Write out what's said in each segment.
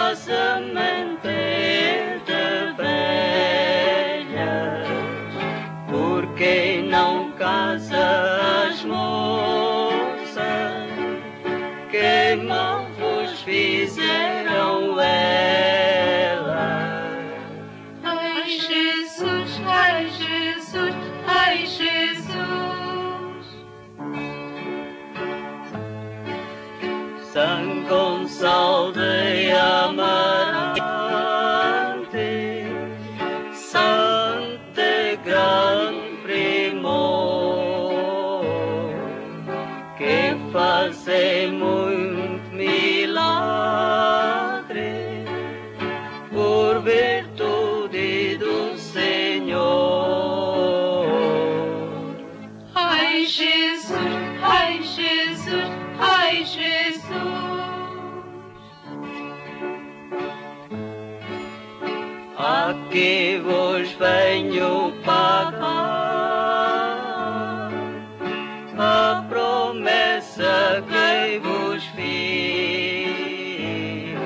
a sementeira de velhas, porque não casa as moças que mal vos fizeram elas. Ai Jesus, ai Jesus, ai Jesus. São Gonçalo de Amarante, santo de grande primor, que fazem muito milagre por virtude do Senhor. Ai Jesus, ai Jesus, ai Jesus. Aqui vos venho pagar a promessa que vos fiz,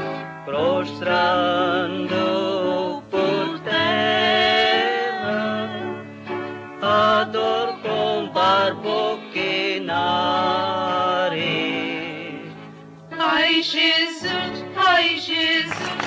prostrando por terra a dor com barboquinare. Ai Jesus, ai Jesus.